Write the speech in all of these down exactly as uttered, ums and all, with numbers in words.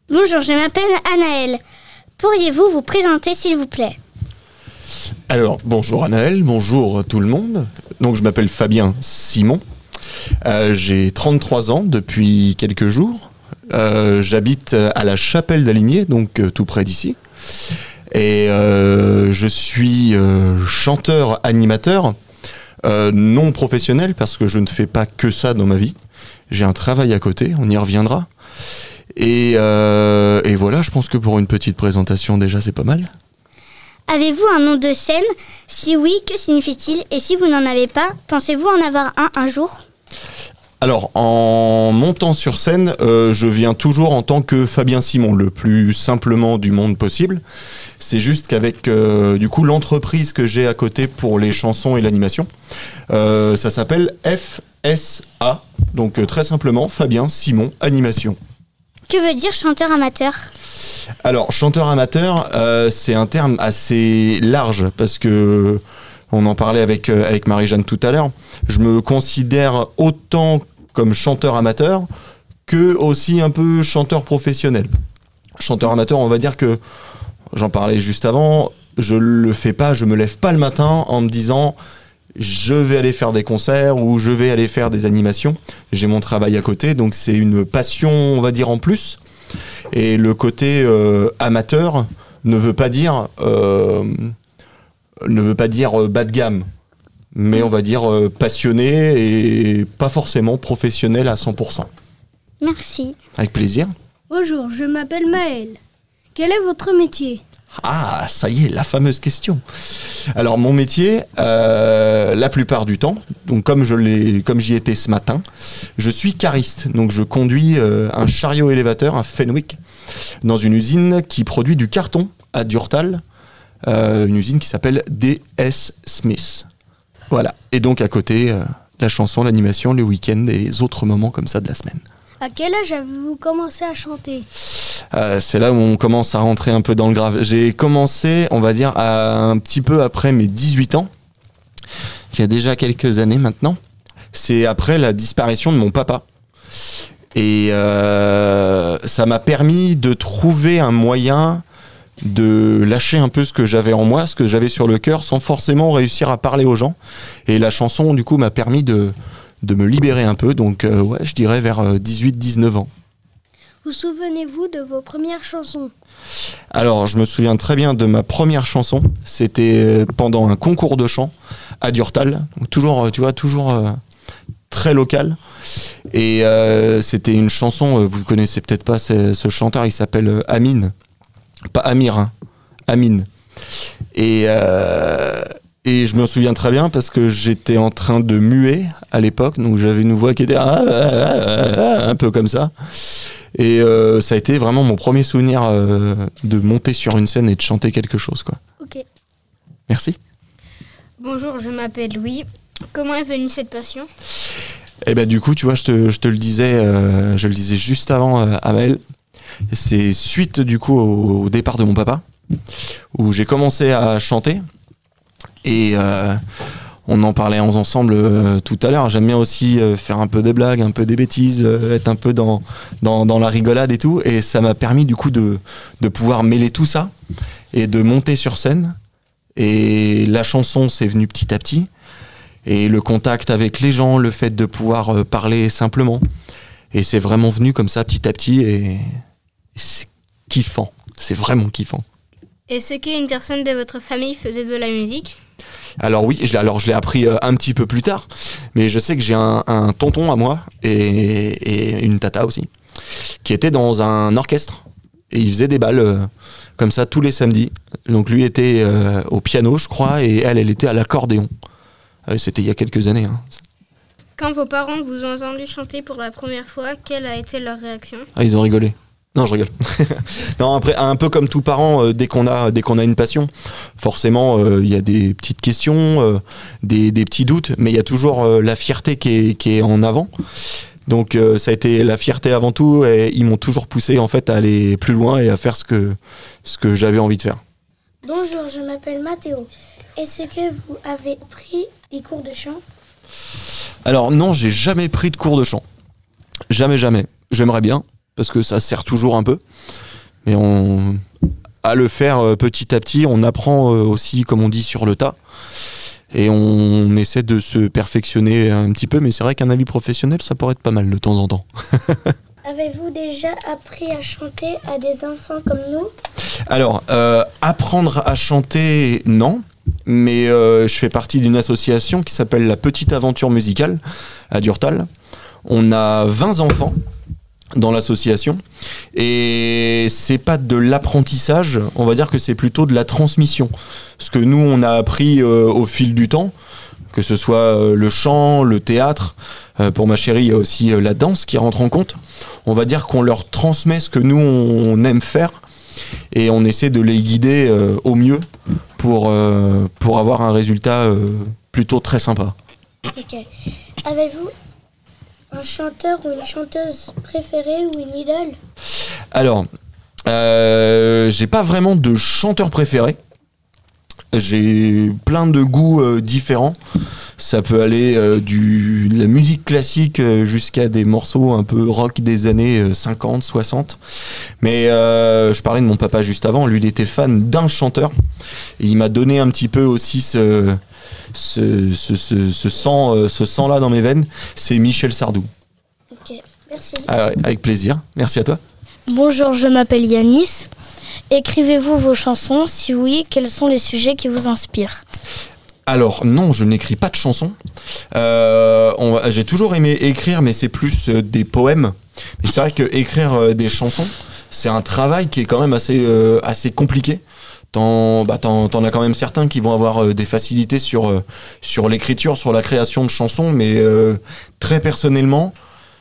Bonjour, je m'appelle Anaëlle. Pourriez-vous vous présenter s'il vous plaît ? Alors, bonjour Anaëlle, bonjour tout le monde. Donc je m'appelle Fabien Simon. Euh, j'ai trente-trois ans depuis quelques jours. Euh, j'habite à la Chapelle d'Aligné, donc euh, tout près d'ici. Et euh, je suis euh, chanteur-animateur, euh, non professionnel, parce que je ne fais pas que ça dans ma vie. J'ai un travail à côté, on y reviendra. Et, euh, et voilà, je pense que pour une petite présentation, déjà, c'est pas mal. Avez-vous un nom de scène ? Si oui, que signifie-t-il ? Et si vous n'en avez pas, pensez-vous en avoir un un jour ? Alors, en montant sur scène, euh, je viens toujours en tant que Fabien Simon, le plus simplement du monde possible. C'est juste qu'avec euh, du coup l'entreprise que j'ai à côté pour les chansons et l'animation, euh, ça s'appelle F S A, donc euh, très simplement Fabien Simon Animation. Que veut dire chanteur amateur ? Alors, chanteur amateur, euh, c'est un terme assez large parce que on en parlait avec, euh, avec Marie-Jeanne tout à l'heure. Je me considère autant comme chanteur amateur que aussi un peu chanteur professionnel. Chanteur amateur, on va dire que, j'en parlais juste avant, je le fais pas, je me lève pas le matin en me disant je vais aller faire des concerts ou je vais aller faire des animations. J'ai mon travail à côté, donc c'est une passion, on va dire, en plus. Et le côté euh, amateur ne veut pas dire euh, ne veut pas dire euh, bas de gamme, mais on va dire euh, passionné et pas forcément professionnel à cent pour cent. Merci. Avec plaisir. Bonjour, je m'appelle Maëlle. Quel est votre métier ? Ah, ça y est, la fameuse question. Alors mon métier, euh, la plupart du temps, donc comme je l'ai, comme j'y étais ce matin, je suis cariste. Donc je conduis euh, un chariot élévateur, un Fenwick, dans une usine qui produit du carton à Durtal, euh, une usine qui s'appelle D S Smith. Voilà. Et donc à côté, euh, la chanson, l'animation, les week-ends et les autres moments comme ça de la semaine. À quel âge avez-vous commencé à chanter ? Euh, c'est là où on commence à rentrer un peu dans le grave. J'ai commencé, on va dire, à, un petit peu après mes dix-huit ans, il y a déjà quelques années maintenant. C'est après la disparition de mon papa. Et euh, ça m'a permis de trouver un moyen de lâcher un peu ce que j'avais en moi, ce que j'avais sur le cœur, sans forcément réussir à parler aux gens. Et la chanson, du coup, m'a permis de, de me libérer un peu. Donc, euh, ouais, je dirais vers dix-huit dix-neuf ans. Vous souvenez-vous de vos premières chansons ? Alors, je me souviens très bien de ma première chanson. C'était pendant un concours de chant à Durtal. Donc, toujours, tu vois, toujours euh, très local. Et euh, c'était une chanson, vous connaissez peut-être pas ce, ce chanteur, il s'appelle Amine. Pas Amir, hein, Amine. Et, euh, et je me souviens très bien parce que j'étais en train de muer à l'époque. Donc, j'avais une voix qui était ah, ah, ah, ah, un peu comme ça. Et euh, ça a été vraiment mon premier souvenir euh, de monter sur une scène et de chanter quelque chose, quoi. Ok. Merci. Bonjour, je m'appelle Louis. Comment est venue cette passion ? Eh ben du coup, tu vois, je te, je te le disais, euh, je le disais juste avant euh, à Maëlle. C'est suite du coup au, au départ de mon papa, où j'ai commencé à chanter. Et euh, on en parlait ensemble euh, tout à l'heure. J'aime bien aussi euh, faire un peu des blagues, un peu des bêtises, euh, être un peu dans, dans, dans la rigolade et tout. Et ça m'a permis du coup de, de pouvoir mêler tout ça et de monter sur scène. Et la chanson, c'est venu petit à petit. Et le contact avec les gens, le fait de pouvoir euh, parler simplement. Et c'est vraiment venu comme ça petit à petit. Et, et c'est kiffant. C'est vraiment kiffant. Est-ce qu'une personne de votre famille faisait de la musique ? Alors oui, je l'ai, alors je l'ai appris euh, un petit peu plus tard, mais je sais que j'ai un, un tonton à moi et, et une tata aussi, qui était dans un orchestre et il faisait des balles euh, comme ça tous les samedis. Donc lui était euh, au piano, je crois, et elle, elle était à l'accordéon. Euh, c'était il y a quelques années. Hein. Quand vos parents vous ont entendu chanter pour la première fois, quelle a été leur réaction ? Ah, ils ont rigolé. Non, je rigole. Non, après, un peu comme tout parent, euh, dès qu'on a, dès qu'on a une passion, forcément, il euh, y a des petites questions, euh, des, des petits doutes, mais il y a toujours euh, la fierté qui est, qui est en avant. Donc, euh, ça a été la fierté avant tout, et ils m'ont toujours poussé en fait à aller plus loin et à faire ce que, ce que j'avais envie de faire. Bonjour, je m'appelle Mathéo. Est-ce que vous avez pris des cours de chant ? Alors non, j'ai jamais pris de cours de chant. Jamais, jamais. J'aimerais bien. parce que ça sert toujours un peu. Mais on, à le faire euh, petit à petit, on apprend euh, aussi, comme on dit, sur le tas. Et on essaie de se perfectionner un petit peu, mais c'est vrai qu'un avis professionnel, ça pourrait être pas mal de temps en temps. Avez-vous déjà appris à chanter à des enfants comme nous? Alors, euh, apprendre à chanter, non. Mais euh, je fais partie d'une association qui s'appelle La Petite Aventure Musicale à Durtal. On a vingt enfants dans l'association et c'est pas de l'apprentissage, on va dire que c'est plutôt de la transmission. Ce que nous on a appris euh, au fil du temps, que ce soit euh, le chant, le théâtre, euh, pour ma chérie il y a aussi euh, la danse qui rentre en compte. On va dire qu'on leur transmet ce que nous on aime faire et on essaie de les guider euh, au mieux pour, euh, pour avoir un résultat euh, plutôt très sympa. Ok. Avez-vous un chanteur ou une chanteuse préférée ou une idole? Alors, euh, j'ai pas vraiment de chanteur préféré. J'ai plein de goûts euh, différents. Ça peut aller euh, du, de la musique classique euh, jusqu'à des morceaux un peu rock des années euh, cinquante, soixante. Mais euh, je parlais de mon papa juste avant. Lui, il était fan d'un chanteur. Et il m'a donné un petit peu aussi ce... Ce, ce, ce, ce, sang, euh, ce sang-là dans mes veines, c'est Michel Sardou. Ok, merci. Ah ouais, avec plaisir, merci à toi. Bonjour, je m'appelle Yanis. Écrivez-vous vos chansons? Si oui, quels sont les sujets qui vous inspirent? Alors non, je n'écris pas de chansons. Euh, on va, j'ai toujours aimé écrire, mais c'est plus euh, des poèmes. Mais c'est vrai que écrire euh, des chansons, c'est un travail qui est quand même assez, euh, assez compliqué. T'en, bah, t'en, t'en as quand même certains qui vont avoir euh, des facilités sur, euh, sur l'écriture, sur la création de chansons, mais euh, très personnellement,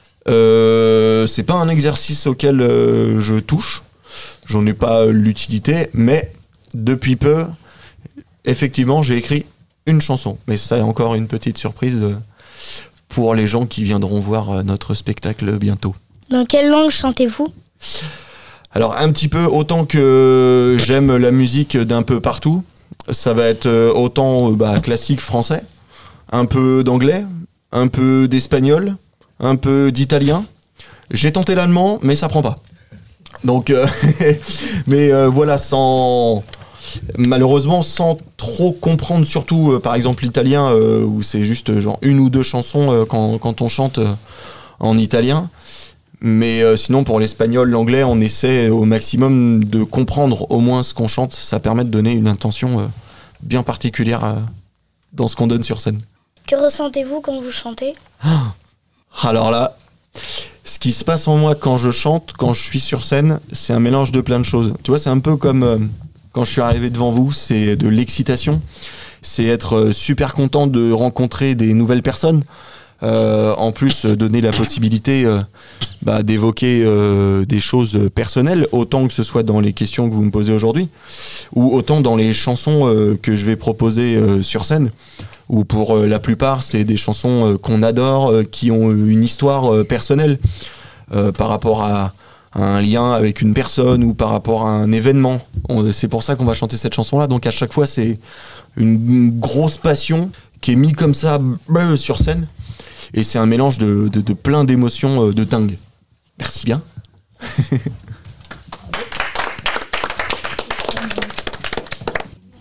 euh, c'est pas un exercice auquel euh, je touche. J'en ai pas l'utilité, mais depuis peu, effectivement, j'ai écrit une chanson. Mais ça est encore une petite surprise euh, pour les gens qui viendront voir euh, notre spectacle bientôt. Dans quelle langue chantez-vous? Alors un petit peu, autant que j'aime la musique d'un peu partout, ça va être autant bah, classique français, un peu d'anglais, un peu d'espagnol, un peu d'italien. J'ai tenté l'allemand, mais ça prend pas. Donc, euh, mais euh, voilà, sans malheureusement sans trop comprendre, surtout euh, par exemple l'italien, euh, où c'est juste genre une ou deux chansons euh, quand, quand on chante euh, en italien. Mais euh, sinon, pour l'espagnol, l'anglais, on essaie au maximum de comprendre au moins ce qu'on chante. Ça permet de donner une intention euh, bien particulière euh, dans ce qu'on donne sur scène. Que ressentez-vous quand vous chantez? Alors là, ce qui se passe en moi quand je chante, quand je suis sur scène, c'est un mélange de plein de choses. Tu vois, c'est un peu comme euh, quand je suis arrivé devant vous, c'est de l'excitation. C'est être euh, super content de rencontrer des nouvelles personnes. Euh, en plus, euh, donner la possibilité euh, bah, d'évoquer euh, des choses personnelles, autant que ce soit dans les questions que vous me posez aujourd'hui, ou autant dans les chansons euh, que je vais proposer euh, sur scène, où pour euh, la plupart, c'est des chansons euh, qu'on adore, euh, qui ont une histoire euh, personnelle euh, par rapport à, à un lien avec une personne ou par rapport à un événement. On, c'est pour ça qu'on va chanter cette chanson-là. Donc à chaque fois, c'est une, une grosse passion qui est mise comme ça euh, sur scène. Et c'est un mélange de, de, de plein d'émotions euh, de dingue. Merci bien.